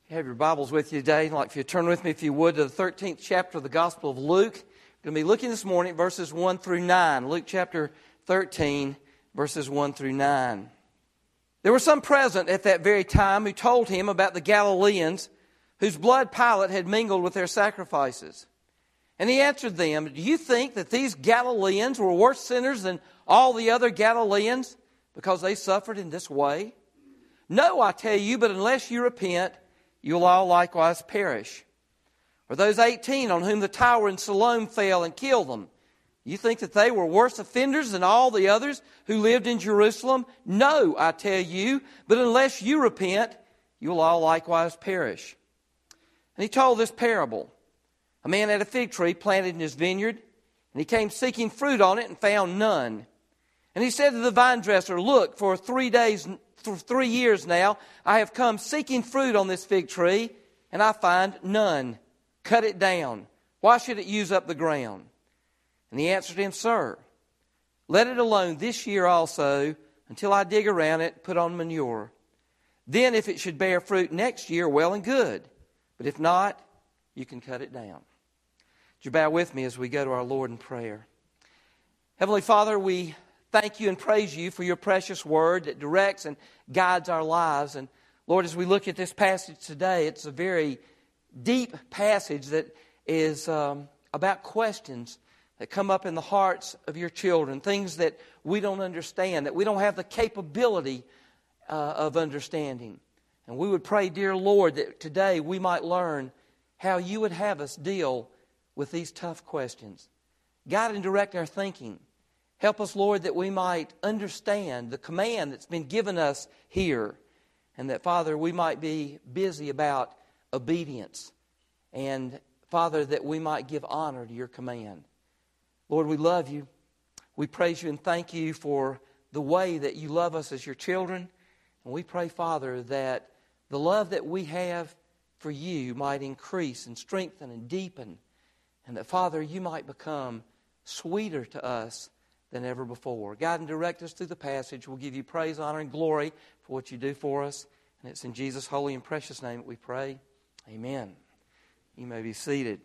You have your Bibles with you today. I'd like for you to turn with me, if you would, to the 13th chapter of the Gospel of Luke. We're going to be looking this morning at verses 1 through 9. Luke chapter 13, verses 1 through 9. There were some present at that very time who told him about the Galileans whose blood Pilate had mingled with their sacrifices. And he answered them, "Do you think that these Galileans were worse sinners than all the other Galileans because they suffered in this way? No, I tell you, but unless you repent, you will all likewise perish. Or those 18 on whom the tower in Siloam fell and killed them, you think that they were worse offenders than all the others who lived in Jerusalem? No, I tell you, but unless you repent, you will all likewise perish." And he told this parable. A man had a fig tree planted in his vineyard, and he came seeking fruit on it and found none. And he said to the vine dresser, "Look, for 3 years now, I have come seeking fruit on this fig tree, and I find none. Cut it down. Why should it use up the ground?" And he answered him, "Sir, let it alone this year also, until I dig around it, put on manure. Then if it should bear fruit next year, well and good. But if not, you can cut it down." Would you bow with me as we go to our Lord in prayer? Heavenly Father, we thank you and praise you for your precious word that directs and guides our lives. And Lord, as we look at this passage today, it's a very deep passage that is about questions that come up in the hearts of your children, things that we don't understand, that we don't have the capability of understanding. And we would pray, dear Lord, that today we might learn how you would have us deal with these tough questions. Guide and direct our thinking. Help us, Lord, that we might understand the command that's been given us here. And that, Father, we might be busy about obedience. And, Father, that we might give honor to your command. Lord, we love you. We praise you and thank you for the way that you love us as your children. And we pray, Father, that the love that we have for you might increase and strengthen and deepen. And that, Father, you might become sweeter to us than ever before. Guide and direct us through the passage. We'll give you praise, honor, and glory for what you do for us. And it's in Jesus' holy and precious name that we pray. Amen. You may be seated.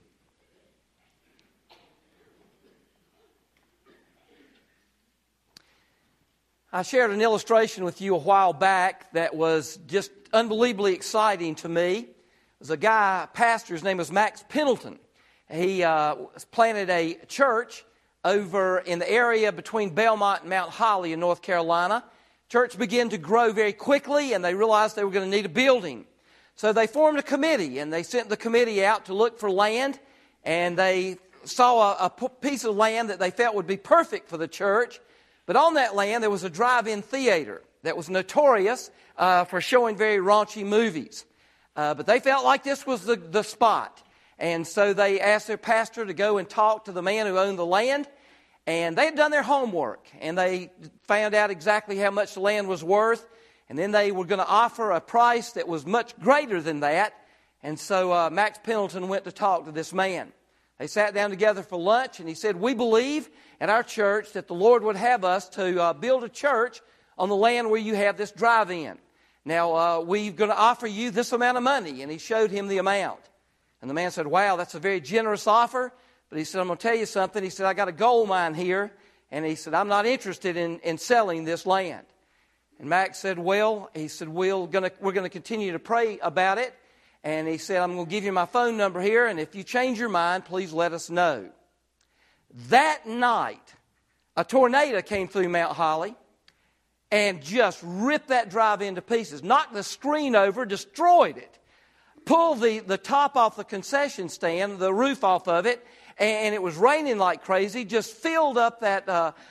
I shared an illustration with you a while back that was just unbelievably exciting to me. There's a guy, pastor, his name was Max Pendleton. He planted a church over in the area between Belmont and Mount Holly in North Carolina. Church began to grow very quickly, and they realized they were going to need a building. So they formed a committee, and they sent the committee out to look for land, and they saw a piece of land that they felt would be perfect for the church. But on that land, there was a drive-in theater that was notorious for showing very raunchy movies. But they felt like this was the spot. And so they asked their pastor to go and talk to the man who owned the land. And they had done their homework. And they found out exactly how much the land was worth. And then they were going to offer a price that was much greater than that. And so Max Pendleton went to talk to this man. They sat down together for lunch. And he said, "We believe at our church that the Lord would have us to build a church on the land where you have this drive-in. Now, we're going to offer you this amount of money." And he showed him the amount. And the man said, "Wow, that's a very generous offer." But he said, "I'm going to tell you something." He said, "I got a gold mine here." And he said, "I'm not interested in selling this land." And Max said, "Well," he said, we're going to continue to pray about it. And he said, "I'm going to give you my phone number here. And if you change your mind, please let us know." That night, a tornado came through Mount Holly and just ripped that drive-in to pieces. Knocked the screen over, destroyed it. Pulled the top off the concession stand, the roof off of it, and it was raining like crazy. Just filled up that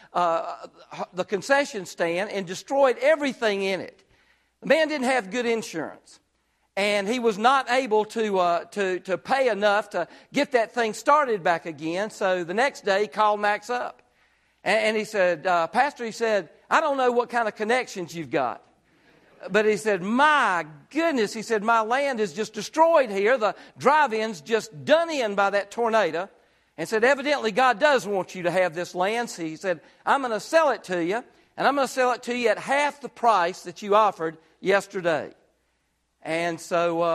the concession stand and destroyed everything in it. The man didn't have good insurance, and he was not able to pay enough to get that thing started back again. So the next day, he called Max up, and he said, "Pastor," he said, "I don't know what kind of connections you've got. But he said, my goodness," he said, "my land is just destroyed here. The drive-in's just done in by that tornado." And said, "Evidently God does want you to have this land." So he said, "I'm going to sell it to you, and I'm going to sell it to you at half the price that you offered yesterday." And so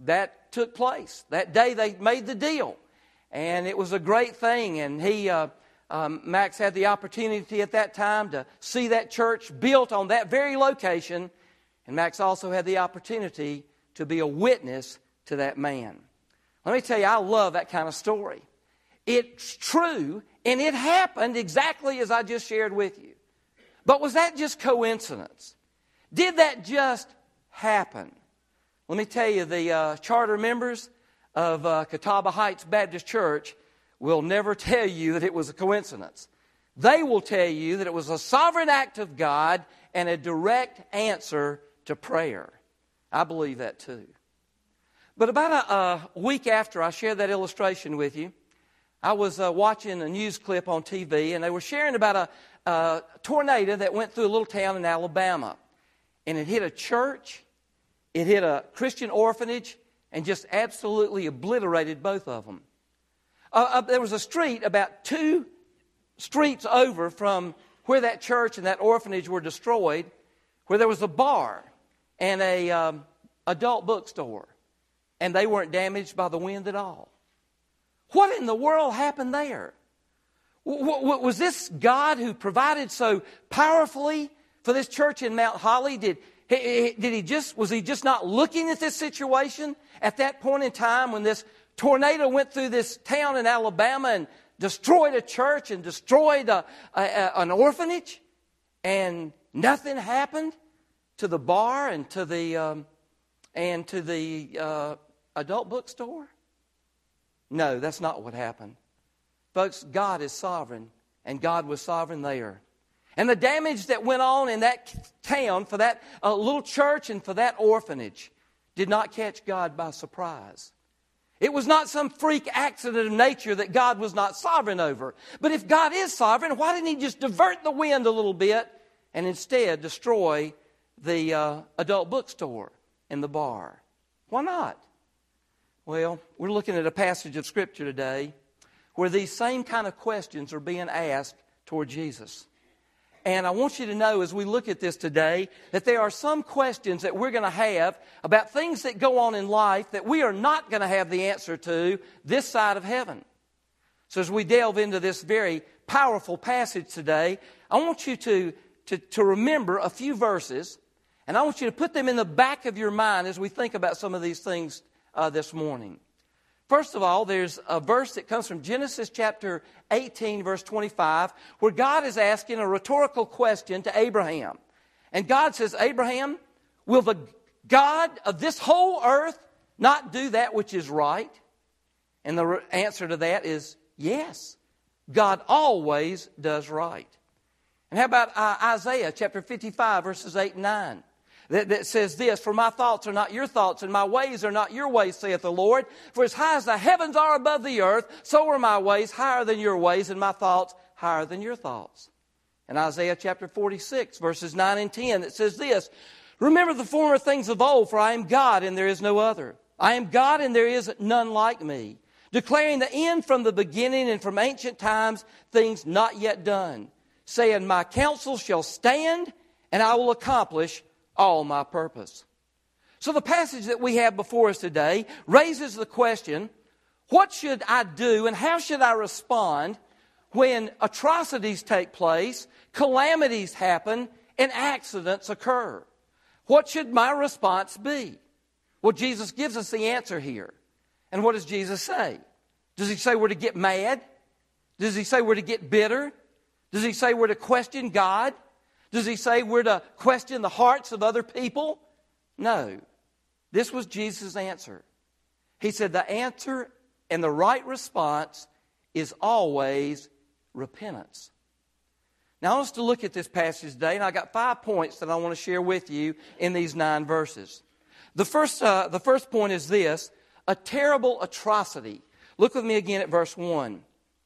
that took place. That day they made the deal. And it was a great thing. And Max had the opportunity at that time to see that church built on that very location. And Max also had the opportunity to be a witness to that man. Let me tell you, I love that kind of story. It's true, and it happened exactly as I just shared with you. But was that just coincidence? Did that just happen? Let me tell you, the charter members of Catawba Heights Baptist Church will never tell you that it was a coincidence. They will tell you that it was a sovereign act of God and a direct answer to prayer. I believe that too. But about a week after I shared that illustration with you, I was watching a news clip on TV, and they were sharing about a tornado that went through a little town in Alabama. And it hit a church, it hit a Christian orphanage, and just absolutely obliterated both of them. There was a street about 2 streets over from where that church and that orphanage were destroyed, where there was a bar and a adult bookstore, and they weren't damaged by the wind at all. What in the world happened there? Was this God who provided so powerfully for this church in Mount Holly? Was he just not looking at this situation at that point in time when this tornado went through this town in Alabama and destroyed a church and destroyed an orphanage, and nothing happened to the bar and to the adult bookstore? No, that's not what happened. Folks, God is sovereign, and God was sovereign there. And the damage that went on in that town for that little church and for that orphanage did not catch God by surprise. It was not some freak accident of nature that God was not sovereign over. But if God is sovereign, why didn't He just divert the wind a little bit and instead destroy the adult bookstore and the bar? Why not? Well, we're looking at a passage of Scripture today where these same kind of questions are being asked toward Jesus. And I want you to know as we look at this today that there are some questions that we're going to have about things that go on in life that we are not going to have the answer to this side of heaven. So as we delve into this very powerful passage today, I want you to remember a few verses, and I want you to put them in the back of your mind as we think about some of these things this morning. First of all, there's a verse that comes from Genesis chapter 18, verse 25, where God is asking a rhetorical question to Abraham. And God says, Abraham, will the God of this whole earth not do that which is right? And the answer to that is yes. God always does right. And how about Isaiah chapter 55, verses 8 and 9? That says this, for my thoughts are not your thoughts, and my ways are not your ways, saith the Lord. For as high as the heavens are above the earth, so are my ways higher than your ways, and my thoughts higher than your thoughts. And Isaiah chapter 46, verses 9 and 10, that says this, remember the former things of old, for I am God, and there is no other. I am God, and there is none like me, declaring the end from the beginning, and from ancient times things not yet done, saying, my counsel shall stand, and I will accomplish all my purpose. So the passage that we have before us today raises the question, what should I do and how should I respond when atrocities take place, calamities happen, and accidents occur? What should my response be? Well, Jesus gives us the answer here. And what does Jesus say? Does He say we're to get mad? Does He say we're to get bitter? Does He say we're to question God? Does He say we're to question the hearts of other people? No. This was Jesus' answer. He said the answer and the right response is always repentance. Now I want us to look at this passage today, and I got 5 points that I want to share with you in these 9 verses. The first point is this, a terrible atrocity. Look with me again at verse 1.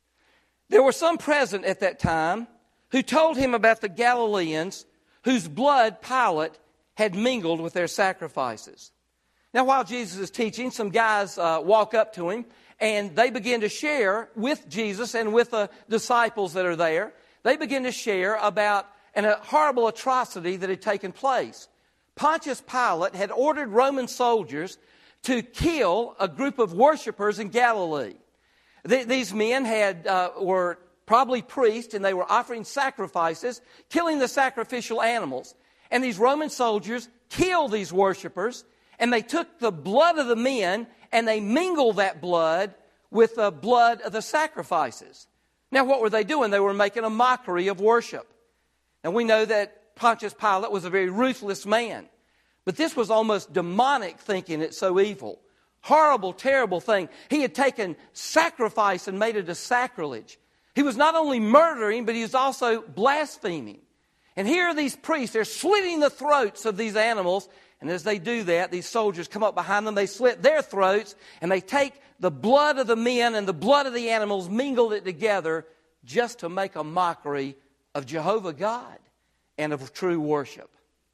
There were some present at that time who told him about the Galileans whose blood Pilate had mingled with their sacrifices. Now, while Jesus is teaching, some guys walk up to him, and they begin to share with Jesus and with the disciples that are there. They begin to share about a horrible atrocity that had taken place. Pontius Pilate had ordered Roman soldiers to kill a group of worshipers in Galilee. These men were probably priests, and they were offering sacrifices, killing the sacrificial animals. And these Roman soldiers killed these worshipers, and they took the blood of the men and they mingled that blood with the blood of the sacrifices. Now, what were they doing? They were making a mockery of worship. And we know that Pontius Pilate was a very ruthless man. But this was almost demonic thinking. It's so evil. Horrible, terrible thing. He had taken sacrifice and made it a sacrilege. He was not only murdering, but he was also blaspheming. And here are these priests. They're slitting the throats of these animals. And as they do that, these soldiers come up behind them. They slit their throats. And they take the blood of the men and the blood of the animals, mingled it together just to make a mockery of Jehovah God and of true worship.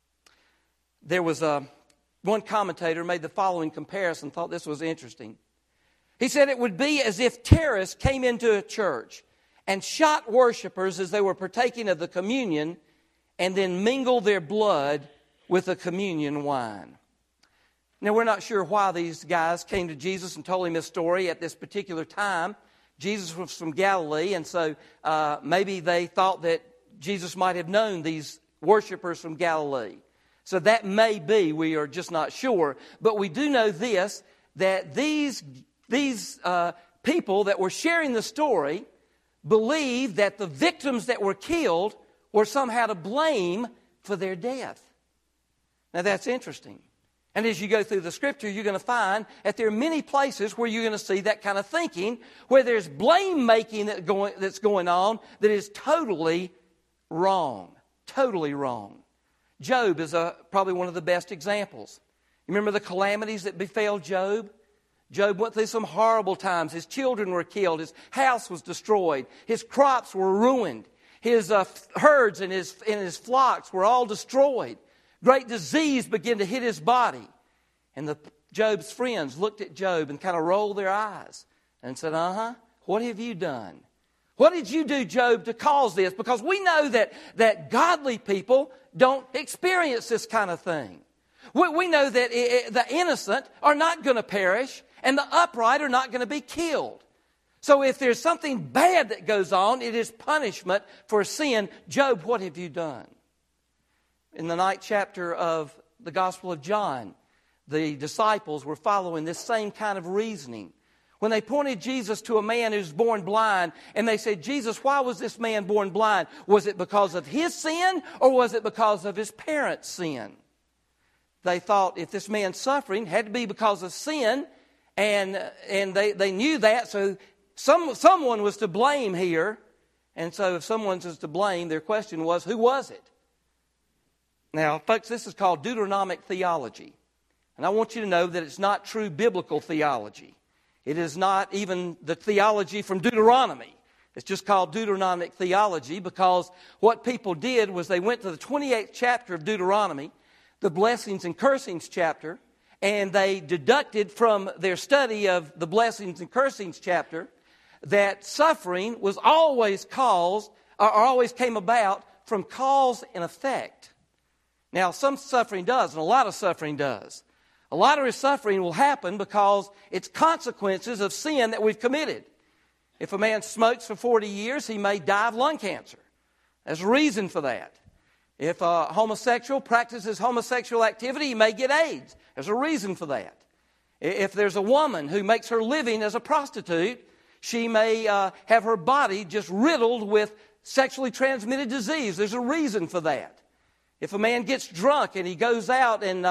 There was one commentator made the following comparison, thought this was interesting. He said it would be as if terrorists came into a church and shot worshipers as they were partaking of the communion and then mingled their blood with the communion wine. Now, we're not sure why these guys came to Jesus and told him this story at this particular time. Jesus was from Galilee, and so maybe they thought that Jesus might have known these worshipers from Galilee. So that may be, we are just not sure. But we do know this, that these people that were sharing the story believed that the victims that were killed were somehow to blame for their death. Now that's interesting. And as you go through the Scripture, you're going to find that there are many places where you're going to see that kind of thinking, where there's blame-making that's going on that is totally wrong. Totally wrong. Job is probably one of the best examples. You remember the calamities that befell Job? Job went through some horrible times. His children were killed. His house was destroyed. His crops were ruined. His herds and his flocks were all destroyed. Great disease began to hit his body. And Job's friends looked at Job and kind of rolled their eyes and said, what have you done? What did you do, Job, to cause this? Because we know that godly people don't experience this kind of thing. We know that the innocent are not going to perish and the upright are not going to be killed. So if there's something bad that goes on, it is punishment for sin. Job, what have you done? In the 9th chapter of the Gospel of John, the disciples were following this same kind of reasoning. When they pointed Jesus to a man who's born blind, and they said, Jesus, why was this man born blind? Was it because of his sin, or was it because of his parents' sin? They thought if this man's suffering, it had to be because of sin, and they knew that, so someone was to blame here. And so if someone was to blame, their question was, who was it? Now, folks, this is called Deuteronomic theology. And I want you to know that it's not true biblical theology. It is not even the theology from Deuteronomy. It's just called Deuteronomic theology because what people did was they went to the 28th chapter of Deuteronomy, the blessings and cursings chapter, and they deducted from their study of the blessings and cursings chapter that suffering was always caused, or always came about from cause and effect. Now, some suffering does, and a lot of suffering does. A lot of suffering will happen because it's consequences of sin that we've committed. If a man smokes for 40 years, he may die of lung cancer. There's a reason for that. If a homosexual practices homosexual activity, he may get AIDS. There's a reason for that. If there's a woman who makes her living as a prostitute, she may have her body just riddled with sexually transmitted disease. There's a reason for that. If a man gets drunk and he goes out and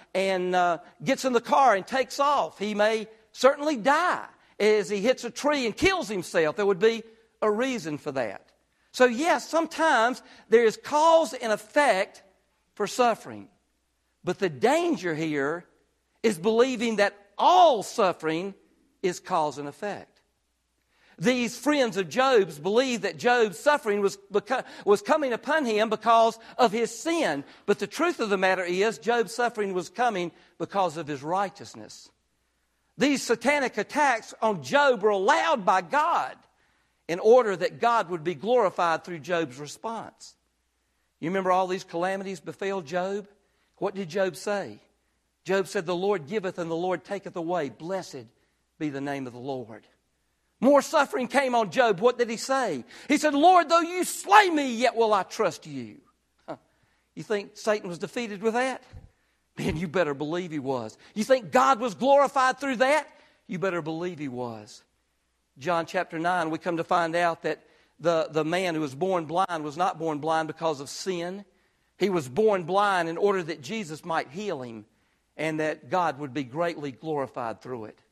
gets in the car and takes off, he may certainly die as he hits a tree and kills himself. There would be a reason for that. So yes, sometimes there is cause and effect for suffering. But the danger here is believing that all suffering is cause and effect. These friends of Job's believed that Job's suffering was coming upon him because of his sin. But the truth of the matter is, Job's suffering was coming because of his righteousness. These satanic attacks on Job were allowed by God in order that God would be glorified through Job's response. You remember all these calamities befell Job? What did Job say? Job said, the Lord giveth and the Lord taketh away. Blessed be the name of the Lord. More suffering came on Job. What did he say? He said, Lord, though you slay me, yet will I trust you. You think Satan was defeated with that? Man, you better believe he was. You think God was glorified through that? You better believe he was. John chapter 9, we come to find out that the man who was born blind was not born blind because of sin. He was born blind in order that Jesus might heal him and that God would be greatly glorified through it.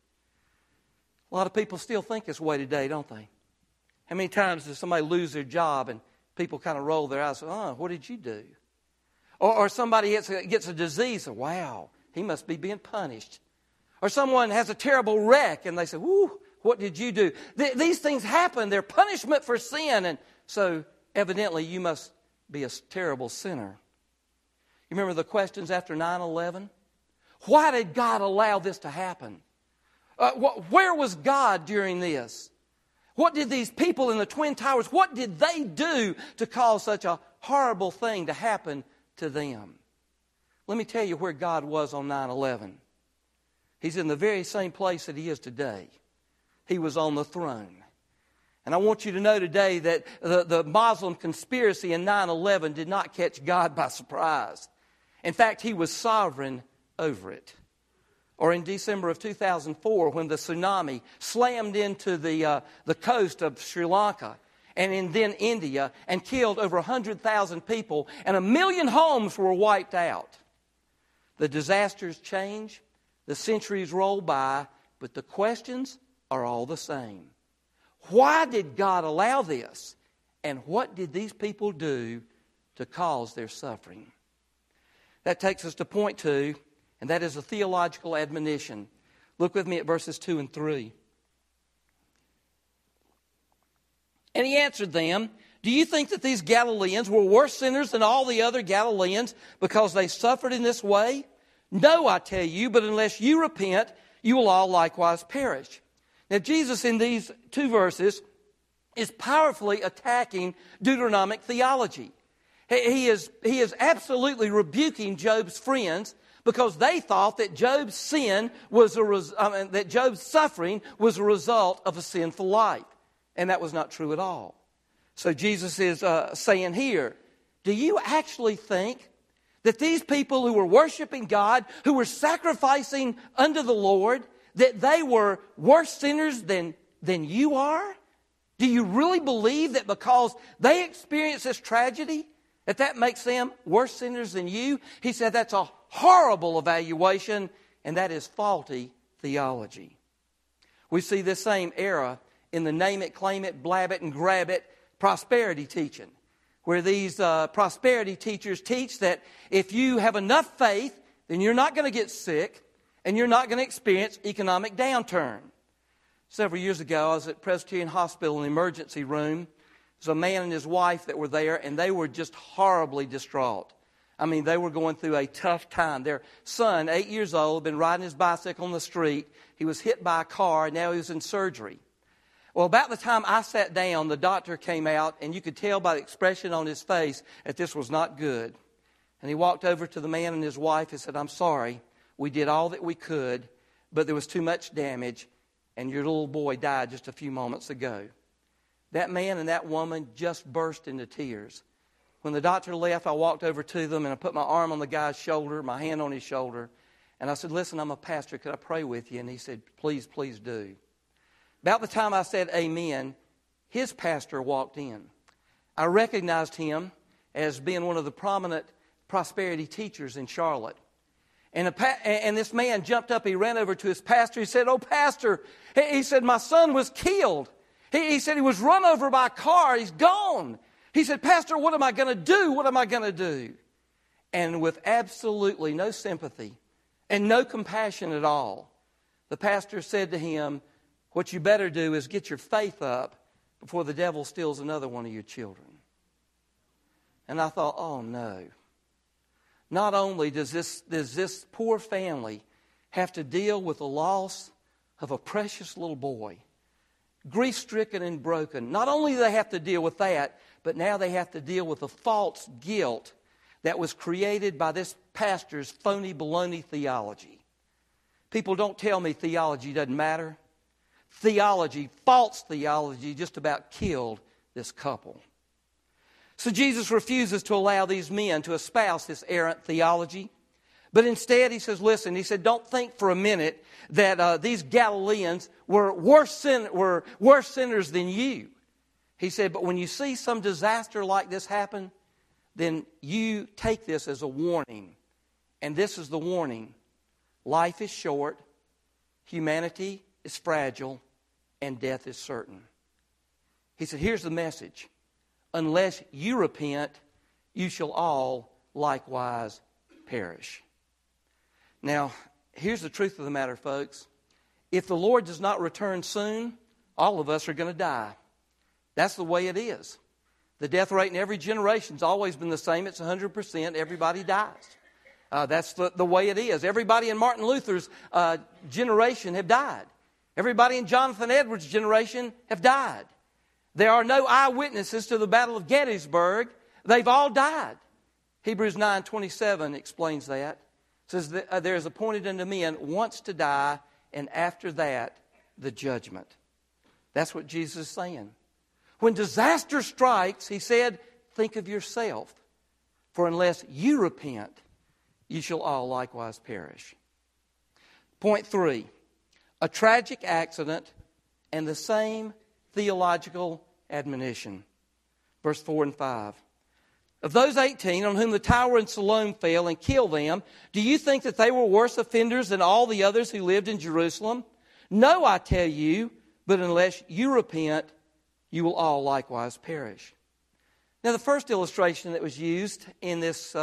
A lot of people still think this way today, don't they? How many times does somebody lose their job and people kind of roll their eyes and say, oh, what did you do? Or somebody gets a disease and, wow, he must be being punished. Or someone has a terrible wreck and they say, whoo, what did you do? These things happen. They're punishment for sin. And so evidently you must be a terrible sinner. You remember the questions after 9/11? Why did God allow this to happen? Where was God during this? What did these people in the Twin Towers, what did they do to cause such a horrible thing to happen to them? Let me tell you where God was on 9/11. He's in the very same place that he is today. He was on the throne. And I want you to know today that the Muslim conspiracy in 9/11 did not catch God by surprise. In fact, he was sovereign over it. Or in December of 2004, when the tsunami slammed into the coast of Sri Lanka and then India and killed over 100,000 people, and 1 million homes were wiped out. The disasters change, the centuries roll by, but the questions are all the same. Why did God allow this? And what did these people do to cause their suffering? That takes us to point 2, and that is a theological admonition. Look with me at verses 2 and 3. And he answered them, do you think that these Galileans were worse sinners than all the other Galileans because they suffered in this way? No, I tell you, but unless you repent, you will all likewise perish. Now, Jesus in these 2 verses is powerfully attacking Deuteronomic theology. He is absolutely rebuking Job's friends because they thought that Job's sin was that Job's suffering was a result of a sinful life, and that was not true at all. So Jesus is saying here, do you actually think that these people who were worshiping God, who were sacrificing unto the Lord, that they were worse sinners than you are? Do you really believe that because they experienced this tragedy, that makes them worse sinners than you? He said that's a horrible evaluation, and that is faulty theology. We see this same era in the name it, claim it, blab it, and grab it prosperity teaching, where these prosperity teachers teach that if you have enough faith, then you're not going to get sick, and you're not going to experience economic downturn. Several years ago, I was at Presbyterian Hospital in the emergency room. There was a man and his wife that were there, and they were just horribly distraught. I mean, they were going through a tough time. Their son, 8 years old, had been riding his bicycle on the street. He was hit by a car, and now he was in surgery. Well, about the time I sat down, the doctor came out, and you could tell by the expression on his face that this was not good. And he walked over to the man and his wife and said, I'm sorry. We did all that we could, but there was too much damage, and your little boy died just a few moments ago. That man and that woman just burst into tears. When the doctor left, I walked over to them, and I put my arm on the guy's shoulder, my hand on his shoulder, and I said, listen, I'm a pastor. Could I pray with you? And he said, please, please do. About the time I said amen, his pastor walked in. I recognized him as being one of the prominent prosperity teachers in Charlotte. And this man jumped up. He ran over to his pastor. He said, oh, pastor, he said, my son was killed. He said he was run over by a car. He's gone. He said, pastor, what am I going to do? What am I going to do? And with absolutely no sympathy and no compassion at all, the pastor said to him, what you better do is get your faith up before the devil steals another one of your children. And I thought, oh, no. Not only does this poor family have to deal with the loss of a precious little boy, grief-stricken and broken. Not only do they have to deal with that, but now they have to deal with the false guilt that was created by this pastors phony baloney theology. People don't tell me theology doesn't matter. Theology, false theology, just about killed this couple. So Jesus refuses to allow these men to espouse this errant theology. But instead, he says, listen, he said, don't think for a minute that these Galileans were worse sinners than you. He said, but when you see some disaster like this happen, then you take this as a warning. And this is the warning. Life is short, humanity is fragile, and death is certain. He said, here's the message. Unless you repent, you shall all likewise perish. Now, here's the truth of the matter, folks. If the Lord does not return soon, all of us are going to die. That's the way it is. The death rate in every generation has always been the same. It's 100%. Everybody dies. That's the way it is. Everybody in Martin Luther's generation have died. Everybody in Jonathan Edwards' generation have died. There are no eyewitnesses to the Battle of Gettysburg. They've all died. Hebrews 9:27 explains that. It says that there is appointed unto men once to die, and after that, the judgment. That's what Jesus is saying. When disaster strikes, he said, think of yourself. For unless you repent, you shall all likewise perish. Point 3, a tragic accident and the same theological admonition. Verse 4 and 5. Of those 18 on whom the tower in Siloam fell and killed them, do you think that they were worse offenders than all the others who lived in Jerusalem? No, I tell you, but unless you repent, you will all likewise perish. Now, the first illustration that was used in this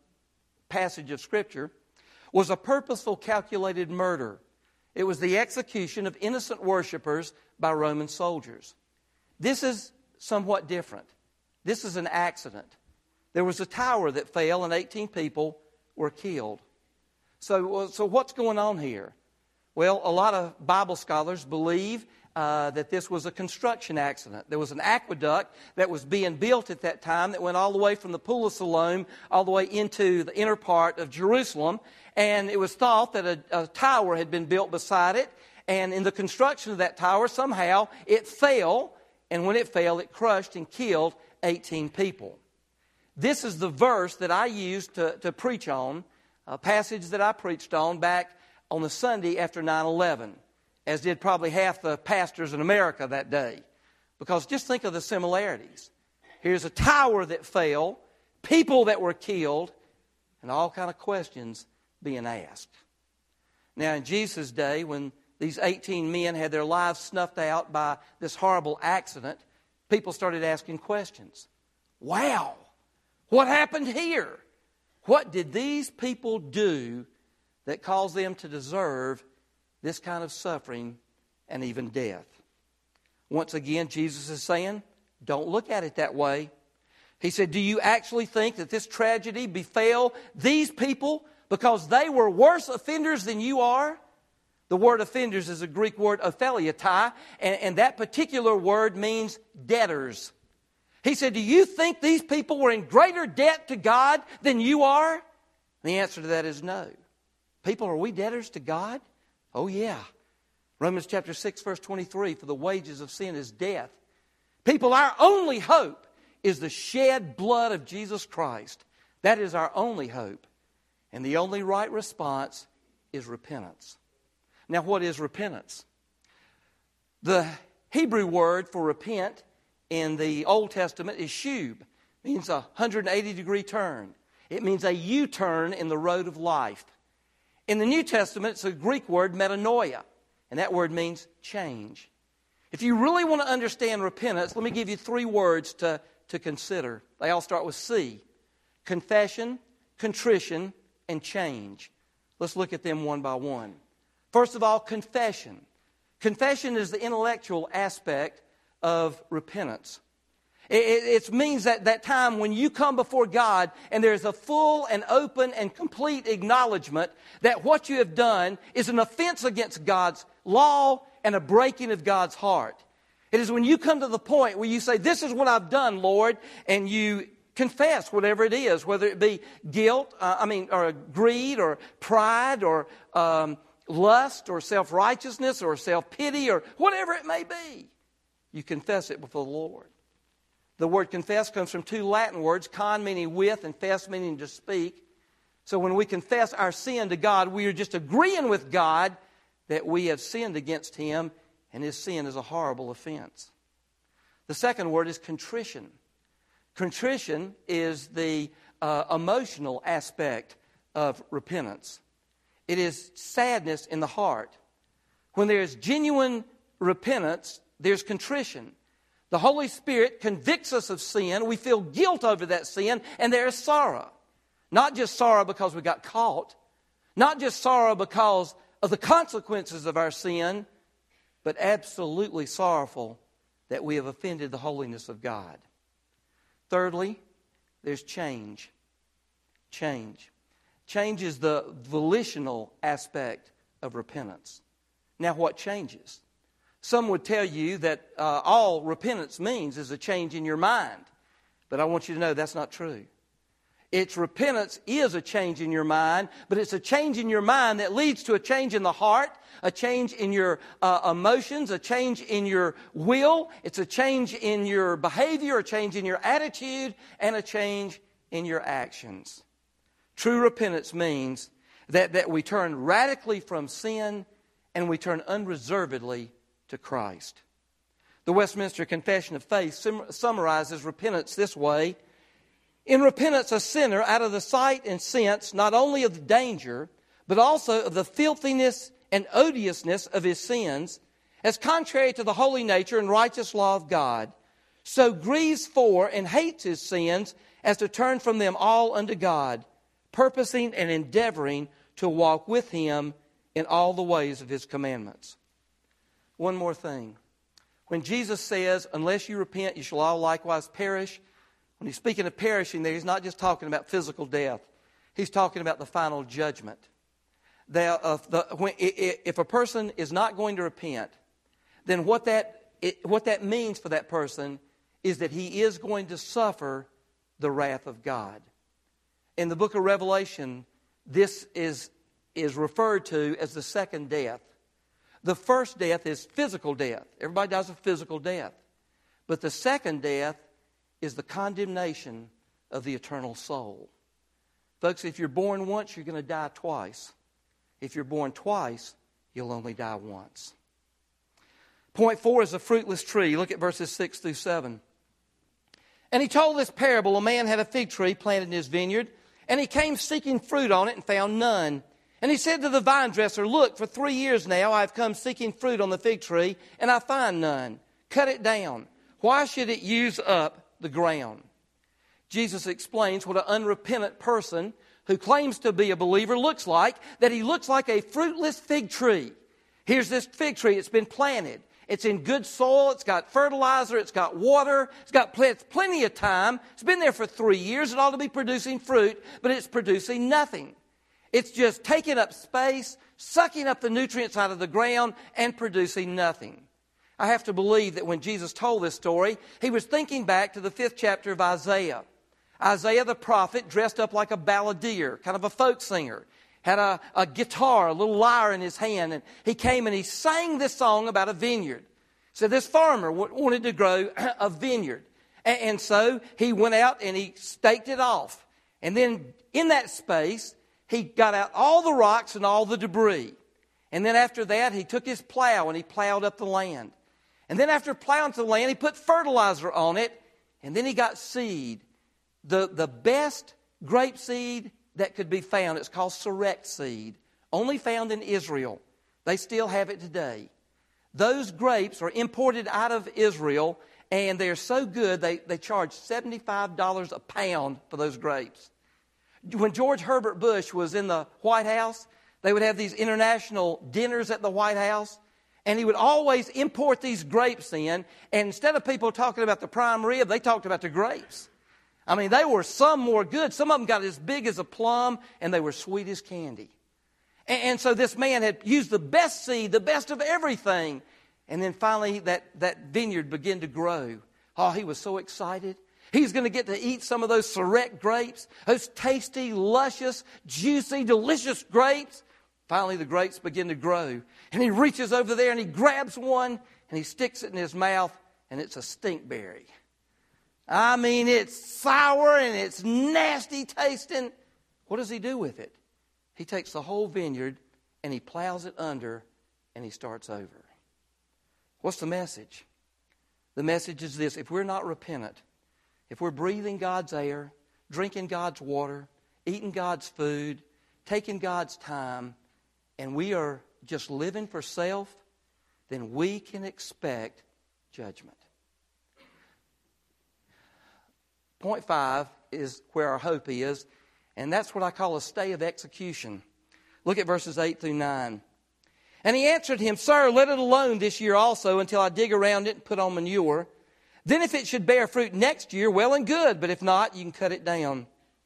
passage of Scripture was a purposeful, calculated murder. It was the execution of innocent worshipers by Roman soldiers. This is somewhat different. This is an accident. There was a tower that fell and 18 people were killed. So what's going on here? Well, a lot of Bible scholars believe that this was a construction accident. There was an aqueduct that was being built at that time that went all the way from the Pool of Siloam all the way into the inner part of Jerusalem. And it was thought that a tower had been built beside it. And in the construction of that tower, somehow it fell. And when it fell, it crushed and killed 18 people. This is the verse that I used to preach on, a passage that I preached on back on the Sunday after 9/11, as did probably half the pastors in America that day. Because just think of the similarities. Here's a tower that fell, people that were killed, and all kind of questions being asked. Now, in Jesus' day, when these 18 men had their lives snuffed out by this horrible accident, people started asking questions. Wow! What happened here? What did these people do that caused them to deserve this kind of suffering and even death? Once again, Jesus is saying, don't look at it that way. He said, do you actually think that this tragedy befell these people because they were worse offenders than you are? The word offenders is a Greek word, opheliatai, and that particular word means debtors. He said, do you think these people were in greater debt to God than you are? And the answer to that is no. People, are we debtors to God? Oh, yeah. Romans chapter 6, verse 23, for the wages of sin is death. People, our only hope is the shed blood of Jesus Christ. That is our only hope. And the only right response is repentance. Now, what is repentance? The Hebrew word for repent in the Old Testament is shub. It means a 180-degree turn. It means a U-turn in the road of life. In the New Testament, it's a Greek word, metanoia, and that word means change. If you really want to understand repentance, let me give you 3 words to consider. They all start with C: confession, contrition, and change. Let's look at them one by one. First of all, confession. Confession is the intellectual aspect of repentance. It means that time when you come before God and there's a full and open and complete acknowledgement that what you have done is an offense against God's law and a breaking of God's heart. It is when you come to the point where you say, this is what I've done, Lord, and you confess whatever it is, whether it be guilt, or greed, or pride, or lust, or self-righteousness, or self-pity, or whatever it may be. You confess it before the Lord. The word confess comes from two Latin words, con meaning with, and fess meaning to speak. So when we confess our sin to God, we are just agreeing with God that we have sinned against Him, and His sin is a horrible offense. The second word is contrition. Contrition is the emotional aspect of repentance. It is sadness in the heart. When there is genuine repentance, there's contrition. The Holy Spirit convicts us of sin. We feel guilt over that sin, and there is sorrow. Not just sorrow because we got caught, not just sorrow because of the consequences of our sin, but absolutely sorrowful that we have offended the holiness of God. Thirdly, there's change. Change. Change is the volitional aspect of repentance. Now, what changes? Some would tell you that all repentance means is a change in your mind. But I want you to know that's not true. Repentance is a change in your mind, but it's a change in your mind that leads to a change in the heart, a change in your emotions, a change in your will. It's a change in your behavior, a change in your attitude, and a change in your actions. True repentance means that we turn radically from sin and we turn unreservedly to Christ. The Westminster Confession of Faith summarizes repentance this way. In repentance, a sinner, out of the sight and sense not only of the danger, but also of the filthiness and odiousness of his sins, as contrary to the holy nature and righteous law of God, so grieves for and hates his sins as to turn from them all unto God, purposing and endeavoring to walk with Him in all the ways of His commandments. One more thing. When Jesus says, unless you repent, you shall all likewise perish, when He's speaking of perishing there, He's not just talking about physical death. He's talking about the final judgment. If a person is not going to repent, then what that means for that person is that he is going to suffer the wrath of God. In the book of Revelation, this is referred to as the second death. The first death is physical death. Everybody dies a physical death. But the second death is the condemnation of the eternal soul. Folks, if you're born once, you're going to die twice. If you're born twice, you'll only die once. Point 4 is a fruitless tree. Look at verses 6 through 7. And he told this parable. A man had a fig tree planted in his vineyard, and he came seeking fruit on it and found none. And he said to the vine dresser, look, for 3 years now I have come seeking fruit on the fig tree, and I find none. Cut it down. Why should it use up the ground? Jesus explains what an unrepentant person who claims to be a believer looks like, that he looks like a fruitless fig tree. Here's this fig tree. It's been planted. It's in good soil. It's got fertilizer. It's got water. It's got plenty of time. It's been there for 3 years. It ought to be producing fruit, but it's producing nothing. It's just taking up space, sucking up the nutrients out of the ground, and producing nothing. I have to believe that when Jesus told this story, He was thinking back to the 5th chapter of Isaiah. Isaiah the prophet dressed up like a balladeer, kind of a folk singer, had a guitar, a little lyre in his hand, and he came and he sang this song about a vineyard. So this farmer wanted to grow a vineyard. And so he went out and he staked it off. And then in that space, he got out all the rocks and all the debris. And then after that, he took his plow and he plowed up the land. And then after plowing the land, he put fertilizer on it. And then he got seed. The best grape seed that could be found, it's called Sarek seed, only found in Israel. They still have it today. Those grapes are imported out of Israel, and they're so good, they charge $75 a pound for those grapes. When George Herbert Bush was in the White House, they would have these international dinners at the White House, and he would always import these grapes in, and instead of people talking about the prime rib, they talked about the grapes. I mean, they were some more good. Some of them got as big as a plum, and they were sweet as candy. And so this man had used the best seed, the best of everything. And then finally that vineyard began to grow. Oh, he was so excited. He's going to get to eat some of those Sarek grapes, those tasty, luscious, juicy, delicious grapes. Finally, the grapes begin to grow. And he reaches over there and he grabs one and he sticks it in his mouth, and it's a stinkberry. I mean, it's sour and it's nasty tasting. What does he do with it? He takes the whole vineyard and he plows it under and he starts over. What's the message? The message is this: if we're not repentant, if we're breathing God's air, drinking God's water, eating God's food, taking God's time, and we are just living for self, then we can expect judgment. Point 5 is where our hope is, and that's what I call a stay of execution. Look at verses 8 through 9. And he answered him, Sir, let it alone this year also until I dig around it and put on manure. Then if it should bear fruit next year, well and good, but if not, you can cut it down.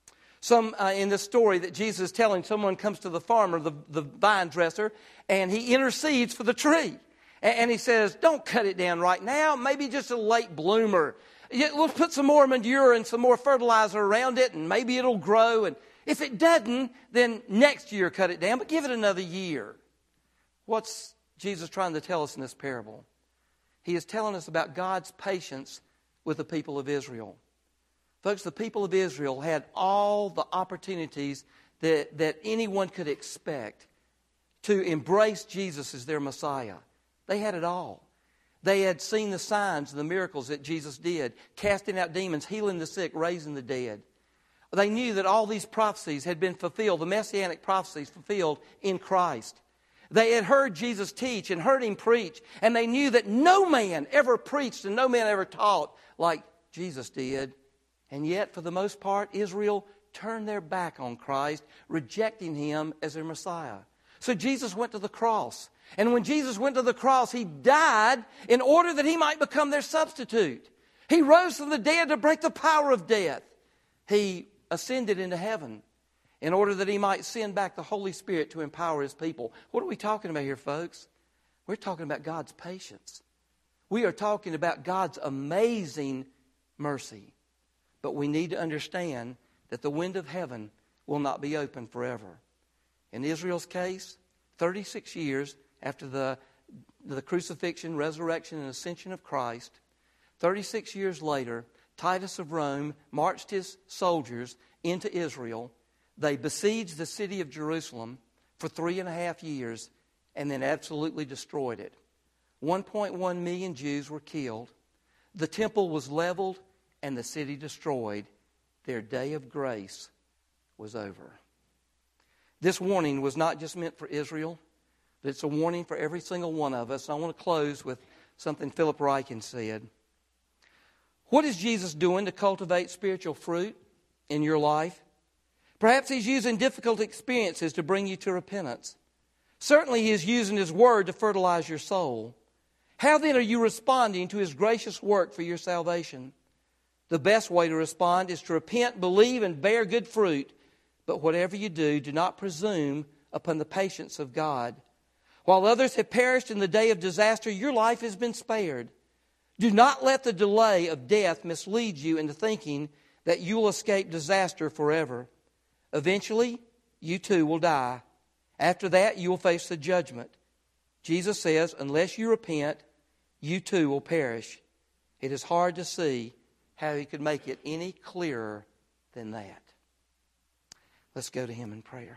In this story that Jesus is telling, someone comes to the farmer, the vine dresser, and he intercedes for the tree. And he says, don't cut it down right now, maybe just a late bloomer. We'll put some more manure and some more fertilizer around it, and maybe it'll grow. And if it doesn't, then next year cut it down, but give it another year. What's Jesus trying to tell us in this parable? He is telling us about God's patience with the people of Israel. Folks, the people of Israel had all the opportunities that anyone could expect to embrace Jesus as their Messiah. They had it all. They had seen the signs and the miracles that Jesus did, casting out demons, healing the sick, raising the dead. They knew that all these prophecies had been fulfilled, the messianic prophecies fulfilled in Christ. They had heard Jesus teach and heard him preach, and they knew that no man ever preached and no man ever taught like Jesus did. And yet, for the most part, Israel turned their back on Christ, rejecting him as their Messiah. So Jesus went to the cross. And when Jesus went to the cross, he died in order that he might become their substitute. He rose from the dead to break the power of death. He ascended into heaven in order that he might send back the Holy Spirit to empower his people. What are we talking about here, folks? We're talking about God's patience. We are talking about God's amazing mercy. But we need to understand that the wind of heaven will not be open forever. In Israel's case, 36 years after the crucifixion, resurrection, and ascension of Christ, 36 years later, Titus of Rome marched his soldiers into Israel. They besieged the city of Jerusalem for 3.5 years and then absolutely destroyed it. 1.1 million Jews were killed. The temple was leveled and the city destroyed. Their day of grace was over. This warning was not just meant for Israel, but it's a warning for every single one of us. I want to close with something Philip Ryken said. What is Jesus doing to cultivate spiritual fruit in your life? Perhaps he's using difficult experiences to bring you to repentance. Certainly he is using his word to fertilize your soul. How then are you responding to his gracious work for your salvation? The best way to respond is to repent, believe, and bear good fruit. But whatever you do, do not presume upon the patience of God. While others have perished in the day of disaster, your life has been spared. Do not let the delay of death mislead you into thinking that you will escape disaster forever. Eventually, you too will die. After that, you will face the judgment. Jesus says, unless you repent, you too will perish. It is hard to see how he could make it any clearer than that. Let's go to him in prayer.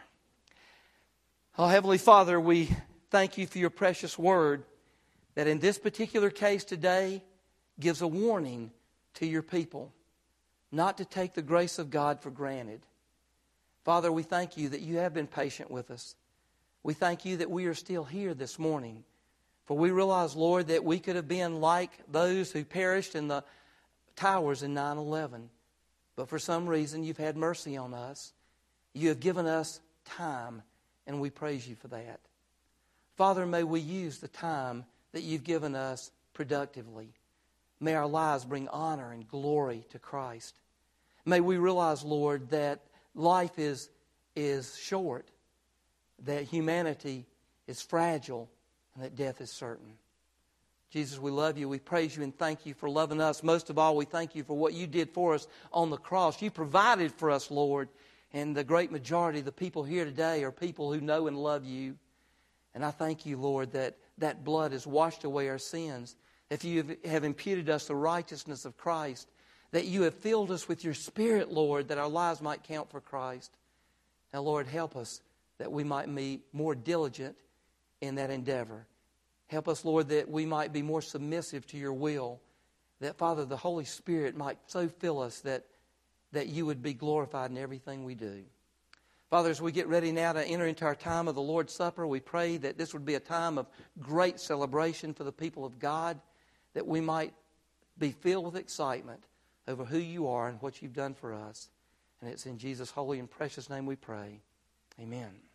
Oh, Heavenly Father, we thank you for your precious word that in this particular case today gives a warning to your people not to take the grace of God for granted. Father, we thank you that you have been patient with us. We thank you that we are still here this morning. For we realize, Lord, that we could have been like those who perished in the towers in 9/11. But for some reason, you've had mercy on us. You have given us time, and we praise you for that. Father, may we use the time that you've given us productively. May our lives bring honor and glory to Christ. May we realize, Lord, that life is short, that humanity is fragile, and that death is certain. Jesus, we love you. We praise you and thank you for loving us. Most of all, we thank you for what you did for us on the cross. You provided for us, Lord. And the great majority of the people here today are people who know and love you. And I thank you, Lord, that that blood has washed away our sins. If you have imputed us the righteousness of Christ, that you have filled us with your Spirit, Lord, that our lives might count for Christ. Now, Lord, help us that we might be more diligent in that endeavor. Help us, Lord, that we might be more submissive to your will. That, Father, the Holy Spirit might so fill us that you would be glorified in everything we do. Father, as we get ready now to enter into our time of the Lord's Supper, we pray that this would be a time of great celebration for the people of God, that we might be filled with excitement over who you are and what you've done for us. And it's in Jesus' holy and precious name we pray. Amen.